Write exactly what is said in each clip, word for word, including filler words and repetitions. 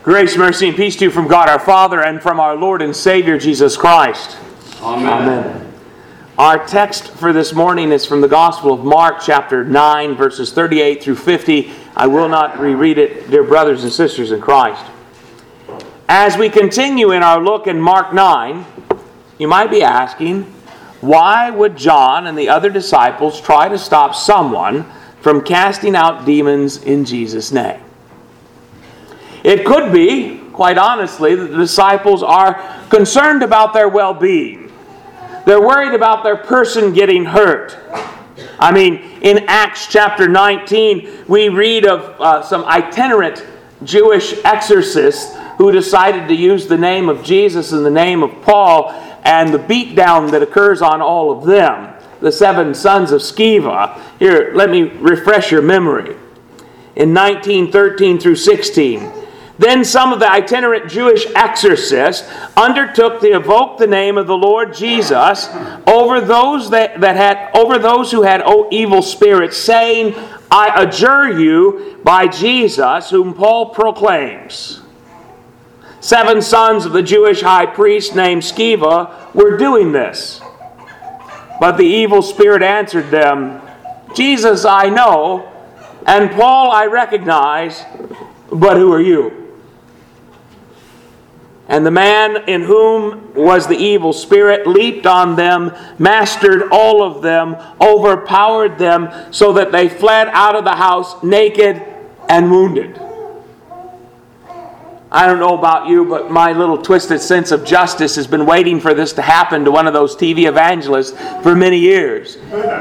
Grace, mercy, and peace to you from God our Father and from our Lord and Savior Jesus Christ. Amen. Amen. Our text for this morning is from the Gospel of Mark, chapter nine, verses thirty-eight through fifty. I will not reread it, dear brothers and sisters in Christ. As we continue in our look in Mark nine, you might be asking, why would John and the other disciples try to stop someone from casting out demons in Jesus' name? It could be, quite honestly, that the disciples are concerned about their well-being. They're worried about their person getting hurt. I mean, in Acts chapter nineteen, we read of uh, some itinerant Jewish exorcists who decided to use the name of Jesus and the name of Paul, and the beatdown that occurs on all of them, the seven sons of Sceva. Here, let me refresh your memory. In nineteen thirteen through sixteen, then some of the itinerant Jewish exorcists undertook to evoke the name of the Lord Jesus over those that, that had over those who had evil spirits, saying, I adjure you by Jesus, whom Paul proclaims. Seven sons of the Jewish high priest named Sceva were doing this. But the evil spirit answered them, Jesus I know, and Paul I recognize, but who are you? And the man in whom was the evil spirit leaped on them, mastered all of them, overpowered them, so that they fled out of the house naked and wounded. I don't know about you, but my little twisted sense of justice has been waiting for this to happen to one of those T V evangelists for many years.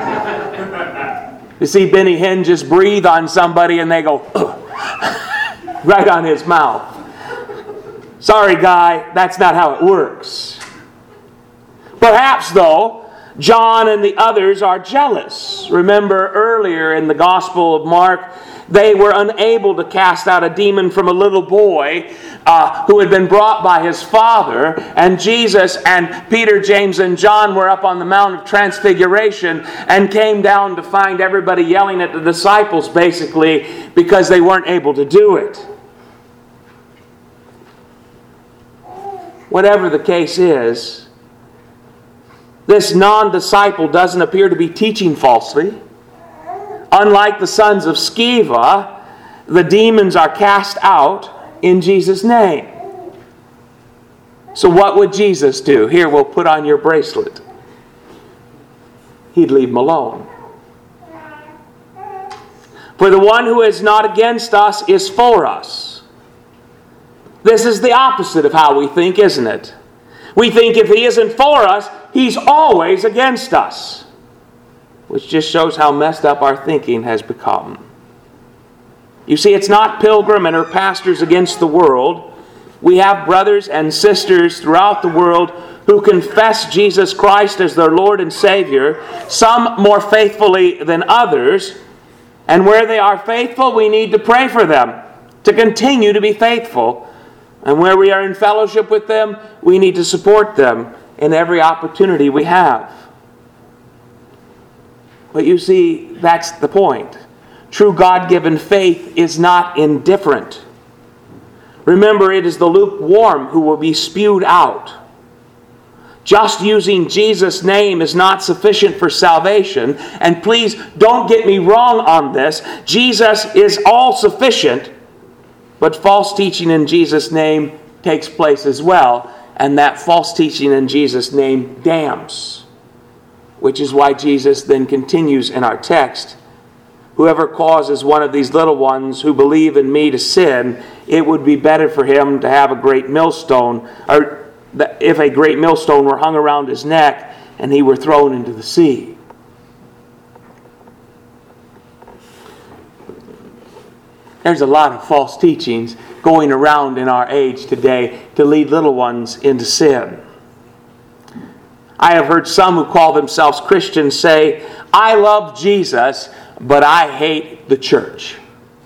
You see Benny Hinn just breathe on somebody and they go, right on his mouth. Sorry, guy, that's not how it works. Perhaps, though, John and the others are jealous. Remember earlier in the Gospel of Mark, they were unable to cast out a demon from a little boy uh, who had been brought by his father. And Jesus and Peter, James, and John were up on the Mount of Transfiguration and came down to find everybody yelling at the disciples, basically, because they weren't able to do it. Whatever the case is, this non-disciple doesn't appear to be teaching falsely. Unlike the sons of Sceva, the demons are cast out in Jesus' name. So what would Jesus do? Here, we'll put on your bracelet. He'd leave them alone. For the one who is not against us is for us. This is the opposite of how we think, isn't it? We think if he isn't for us, he's always against us. Which just shows how messed up our thinking has become. You see, it's not Pilgrim and her pastors against the world. We have brothers and sisters throughout the world who confess Jesus Christ as their Lord and Savior, some more faithfully than others. And where they are faithful, we need to pray for them to continue to be faithful. And where we are in fellowship with them, we need to support them in every opportunity we have. But you see, that's the point. True God-given faith is not indifferent. Remember, it is the lukewarm who will be spewed out. Just using Jesus' name is not sufficient for salvation. And please don't get me wrong on this. Jesus is all sufficient. But false teaching in Jesus' name takes place as well. And that false teaching in Jesus' name damns. Which is why Jesus then continues in our text. Whoever causes one of these little ones who believe in me to sin, it would be better for him to have a great millstone, or if a great millstone were hung around his neck and he were thrown into the sea. There's a lot of false teachings going around in our age today to lead little ones into sin. I have heard some who call themselves Christians say, I love Jesus, but I hate the church.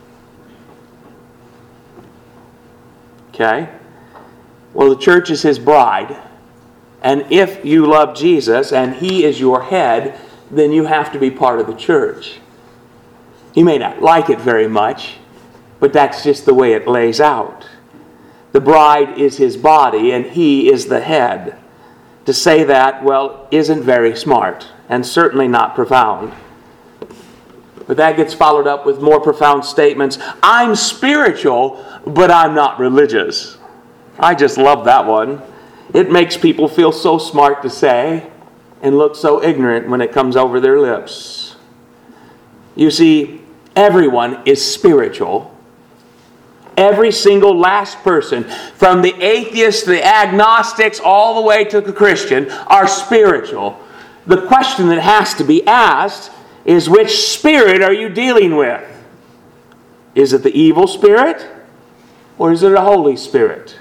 Okay? Well, the church is his bride. And if you love Jesus and he is your head, then you have to be part of the church. You may not like it very much, but that's just the way it lays out. The bride is his body, and he is the head. To say that, well, isn't very smart, and certainly not profound. But that gets followed up with more profound statements. I'm spiritual, but I'm not religious. I just love that one. It makes people feel so smart to say and look so ignorant when it comes over their lips. You see, everyone is spiritual. Every single last person, from the atheists to the agnostics all the way to the Christian, are spiritual. The question that has to be asked is, which spirit are you dealing with? Is it the evil spirit, or is it a Holy Spirit?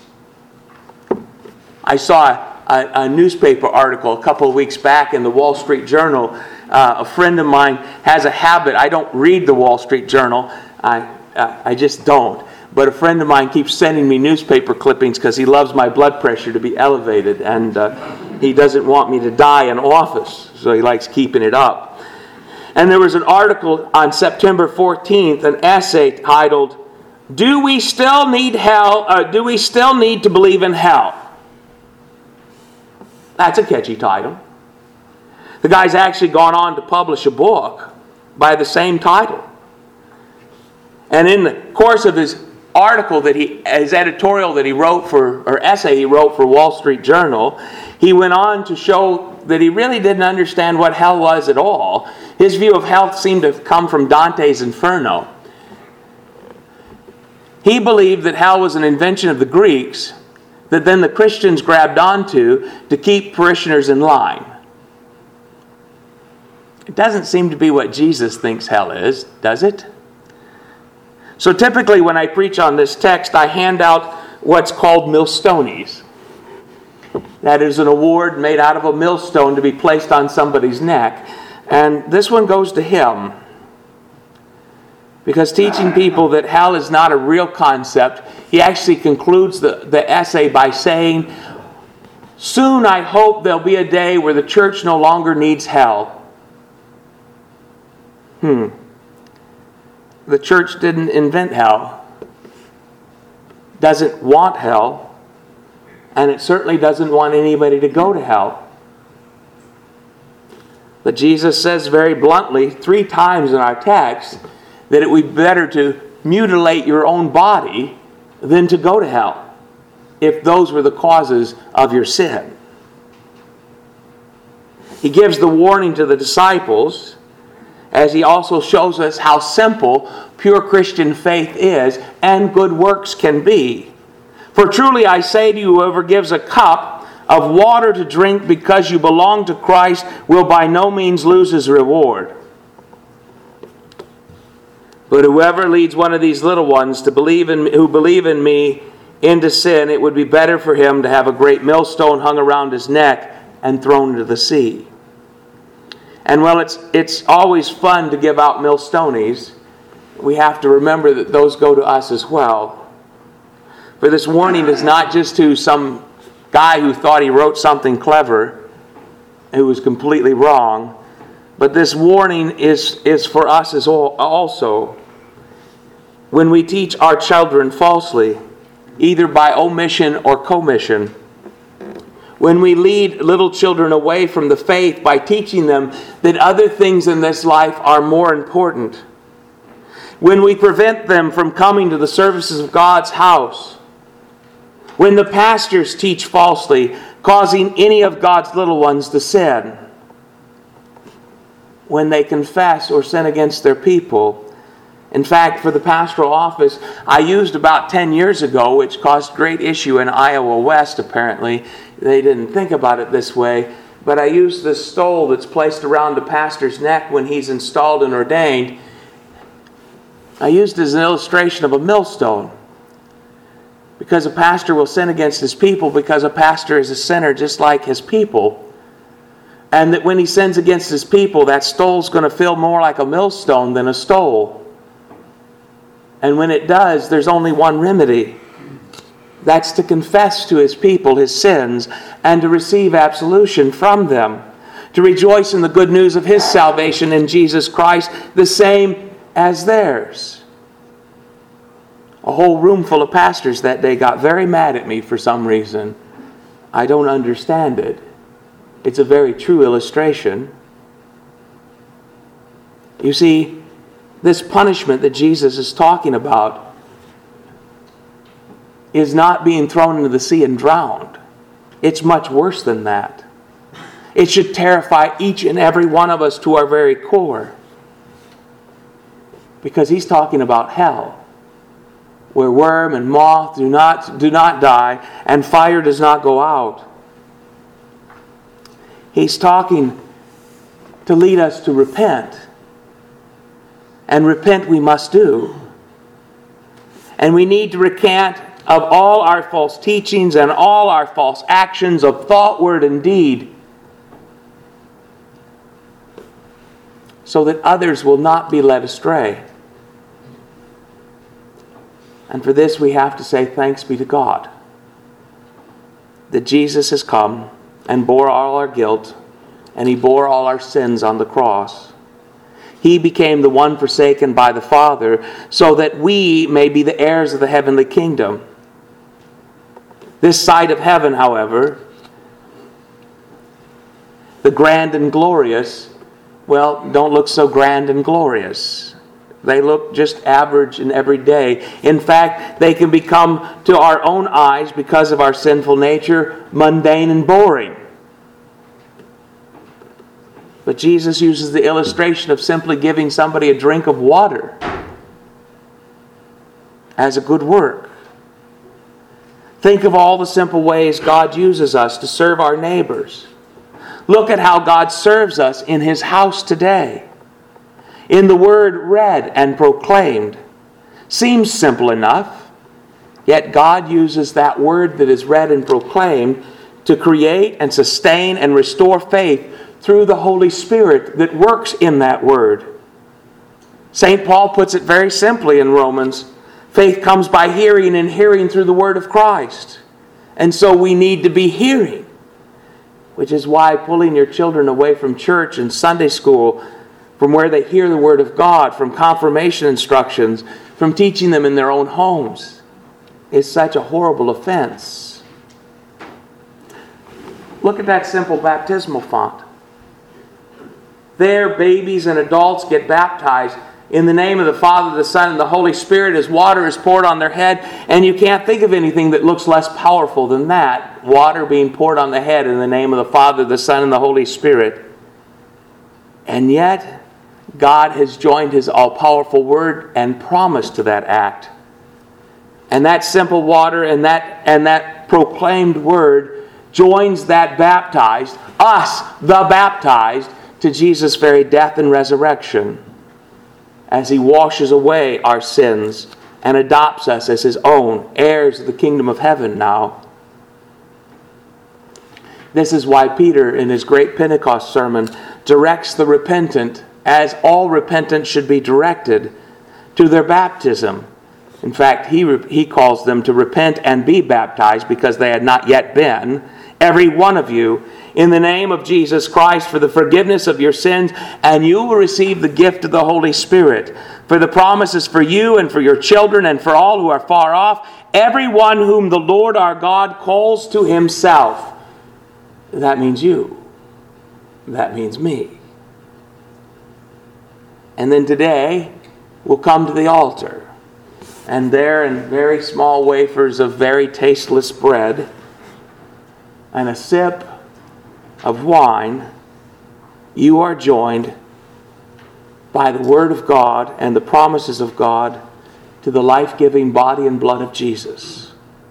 I saw a, a newspaper article a couple of weeks back in the Wall Street Journal. Uh, a friend of mine has a habit. I don't read the Wall Street Journal. I, I just don't. But a friend of mine keeps sending me newspaper clippings because he loves my blood pressure to be elevated. And uh, he doesn't want me to die in office. So he likes keeping it up. And there was an article on September fourteenth, an essay titled, Do we still need hell? Uh, do we still need to believe in hell? That's a catchy title. The guy's actually gone on to publish a book by the same title. And in the course of his article that he, his editorial that he wrote for, or essay he wrote for Wall Street Journal, he went on to show that he really didn't understand what hell was at all. His view of hell seemed to have come from Dante's Inferno. He believed that hell was an invention of the Greeks that then the Christians grabbed onto to keep parishioners in line. It doesn't seem to be what Jesus thinks hell is, does it? So typically when I preach on this text, I hand out what's called millstonies. That is an award made out of a millstone to be placed on somebody's neck. And this one goes to him. Because teaching people that hell is not a real concept, he actually concludes the, the essay by saying, Soon I hope there'll be a day where the church no longer needs hell. Hmm. The church didn't invent hell, doesn't want hell, and it certainly doesn't want anybody to go to hell. But Jesus says very bluntly, three times in our text, that it would be better to mutilate your own body than to go to hell, if those were the causes of your sin. He gives the warning to the disciples, as he also shows us how simple pure Christian faith is and good works can be. For truly I say to you, whoever gives a cup of water to drink because you belong to Christ will by no means lose his reward. But whoever leads one of these little ones to believe in who believe in me into sin, it would be better for him to have a great millstone hung around his neck and thrown into the sea. And while it's it's always fun to give out millstonies, we have to remember that those go to us as well. For this warning is not just to some guy who thought he wrote something clever, who was completely wrong, but this warning is, is for us as all, also. When we teach our children falsely, either by omission or commission, when we lead little children away from the faith by teaching them that other things in this life are more important, when we prevent them from coming to the services of God's house, when the pastors teach falsely, causing any of God's little ones to sin, when they confess or sin against their people. In fact, for the pastoral office, I used about ten years ago, which caused great issue in Iowa West, apparently. They didn't think about it this way. But I used this stole that's placed around the pastor's neck when he's installed and ordained. I used it as an illustration of a millstone. Because a pastor will sin against his people because a pastor is a sinner just like his people. And that when he sins against his people, that stole's going to feel more like a millstone than a stole. And when it does, there's only one remedy. That's to confess to his people his sins and to receive absolution from them. To rejoice in the good news of his salvation in Jesus Christ, the same as theirs. A whole room full of pastors that day got very mad at me for some reason. I don't understand it. It's a very true illustration. You see, this punishment that Jesus is talking about is not being thrown into the sea and drowned. It's much worse than that. It should terrify each and every one of us to our very core. Because he's talking about hell, where worm and moth do not, do not die, and fire does not go out. He's talking to lead us to repent. And repent we must do. And we need to recant of all our false teachings and all our false actions of thought, word, and deed, so that others will not be led astray. And for this we have to say thanks be to God that Jesus has come and bore all our guilt, and he bore all our sins on the cross. He became the one forsaken by the Father so that we may be the heirs of the heavenly kingdom. This side of heaven, however, the grand and glorious, well, don't look so grand and glorious. They look just average and everyday. In fact, they can become, to our own eyes, because of our sinful nature, mundane and boring. But Jesus uses the illustration of simply giving somebody a drink of water as a good work. Think of all the simple ways God uses us to serve our neighbors. Look at how God serves us in his house today. In the word read and proclaimed. Seems simple enough, yet God uses that word that is read and proclaimed to create and sustain and restore faith through the Holy Spirit that works in that word. Saint Paul puts it very simply in Romans. Faith comes by hearing, and hearing through the word of Christ. And so we need to be hearing. Which is why pulling your children away from church and Sunday school, from where they hear the word of God, from confirmation instructions, from teaching them in their own homes, is such a horrible offense. Look at that simple baptismal font. There, babies and adults get baptized in the name of the Father, the Son, and the Holy Spirit as water is poured on their head. And you can't think of anything that looks less powerful than that. Water being poured on the head in the name of the Father, the Son, and the Holy Spirit. And yet, God has joined his all-powerful word and promise to that act. And that simple water and that, and that proclaimed word joins that baptized, us, the baptized, to Jesus' very death and resurrection, as he washes away our sins and adopts us as his own, heirs of the kingdom of heaven now. This is why Peter, in his great Pentecost sermon, directs the repentant, as all repentance should be directed, to their baptism. In fact, he, he calls them to repent and be baptized because they had not yet been. Every one of you, in the name of Jesus Christ, for the forgiveness of your sins, and you will receive the gift of the Holy Spirit. For the promise is for you and for your children and for all who are far off, everyone whom the Lord our God calls to himself. That means you. That means me. And then today, we'll come to the altar. And there, in very small wafers of very tasteless bread, and a sip of wine, you are joined by the Word of God and the promises of God to the life-giving body and blood of Jesus.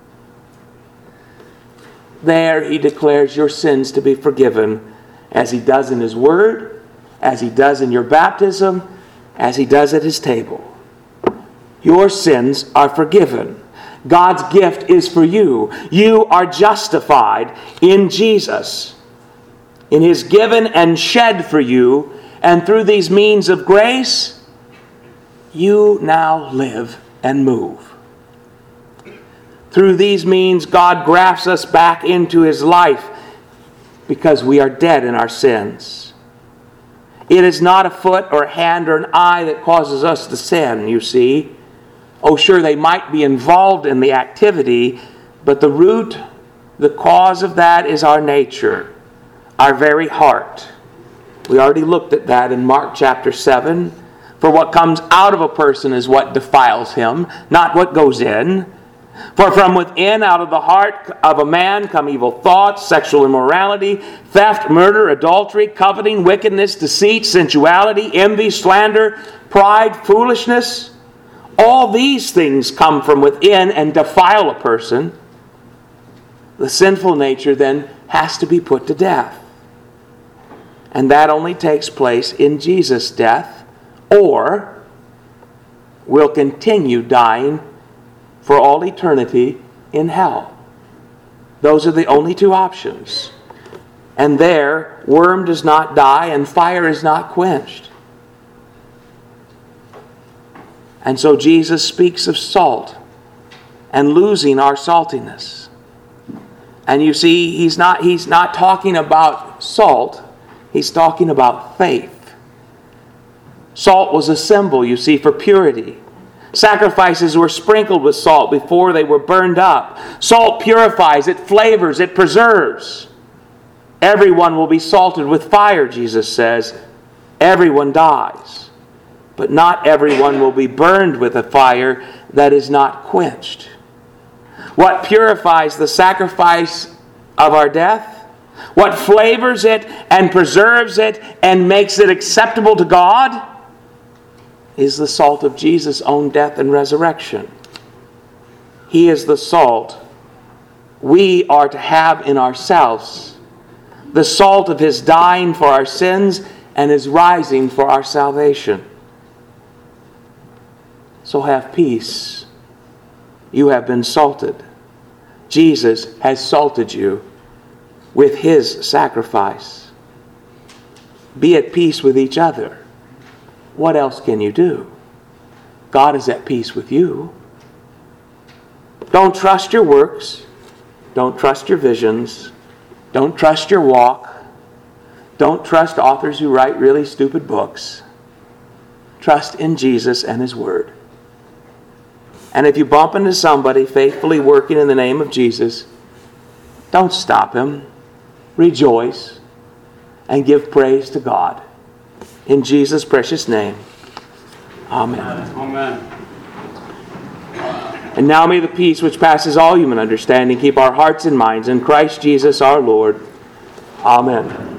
There he declares your sins to be forgiven, as he does in his Word, as he does in your baptism, as he does at his table. Your sins are forgiven. God's gift is for you. You are justified in Jesus, in his given and shed for you, and through these means of grace, you now live and move. Through these means, God grafts us back into his life because we are dead in our sins. It is not a foot or a hand or an eye that causes us to sin, you see. Oh, sure, they might be involved in the activity, but the root, the cause of that is our nature, our very heart. We already looked at that in Mark chapter seven. For what comes out of a person is what defiles him, not what goes in. For from within, out of the heart of a man, come evil thoughts, sexual immorality, theft, murder, adultery, coveting, wickedness, deceit, sensuality, envy, slander, pride, foolishness. All these things come from within and defile a person. The sinful nature then has to be put to death. And that only takes place in Jesus' death, or will continue dying for all eternity in hell. Those are the only two options. And there, worm does not die and fire is not quenched. And so Jesus speaks of salt and losing our saltiness. And you see, he's not, he's not talking about salt, he's talking about faith. Salt was a symbol, you see, for purity. Sacrifices were sprinkled with salt before they were burned up. Salt purifies, it flavors, it preserves. Everyone will be salted with fire, Jesus says. Everyone dies. But not everyone will be burned with a fire that is not quenched. What purifies the sacrifice of our death? What flavors it and preserves it and makes it acceptable to God? Is the salt of Jesus' own death and resurrection. He is the salt we are to have in ourselves. The salt of His dying for our sins and His rising for our salvation. So have peace. You have been salted. Jesus has salted you with His sacrifice. Be at peace with each other. What else can you do? God is at peace with you. Don't trust your works. Don't trust your visions. Don't trust your walk. Don't trust authors who write really stupid books. Trust in Jesus and His Word. And if you bump into somebody faithfully working in the name of Jesus, don't stop him. Rejoice and give praise to God. In Jesus' precious name. Amen. Amen. And now may the peace which passes all human understanding keep our hearts and minds in Christ Jesus our Lord. Amen.